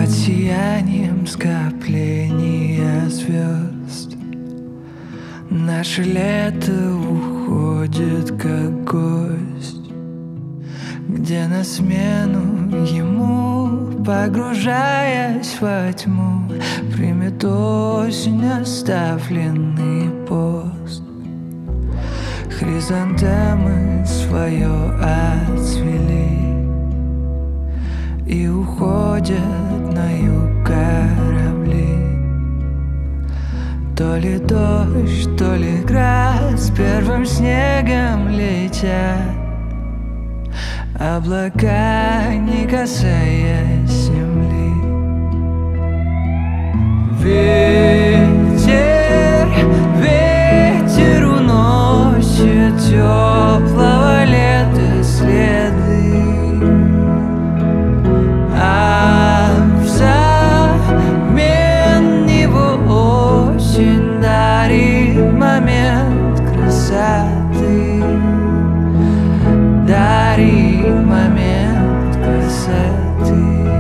под сиянием скопления звезд. Наше лето уходит как гость, где на смену ему, погружаясь во тьму, примет осень оставленный пост. Хризантемы свое отцвели и уходят на юг корабли. То ли дождь, то ли град с первым снегом летят, облака не касаясь земли. Ветер, ветер уносит теплого лета следы, а взамен него осень дарит момент красоты, дарит момент красоты.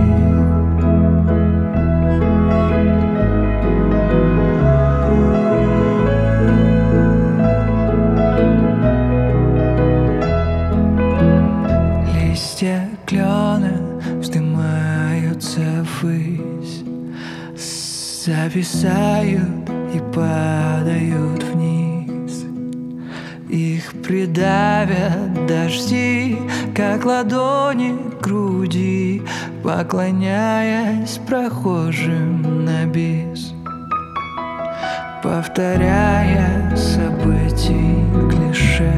Листья клена вздымаются ввысь, зависают и падают вниз. Их придавят дожди, как ладони к груди, поклоняясь прохожим на бис, повторяя событий клише,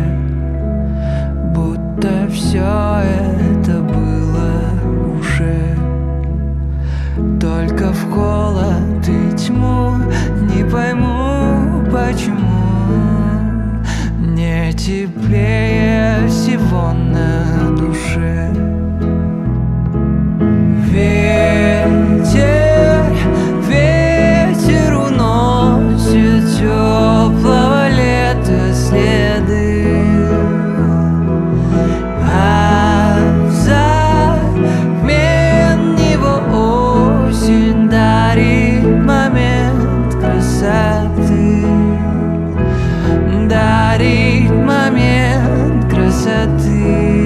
будто все это было уже. Только в холод и тьму не пойму, почему не теплее всего на душе. Ветер, ветер уносит теплого лета следы, а взамен него осень дарит момент красоты, дарит момент красоты.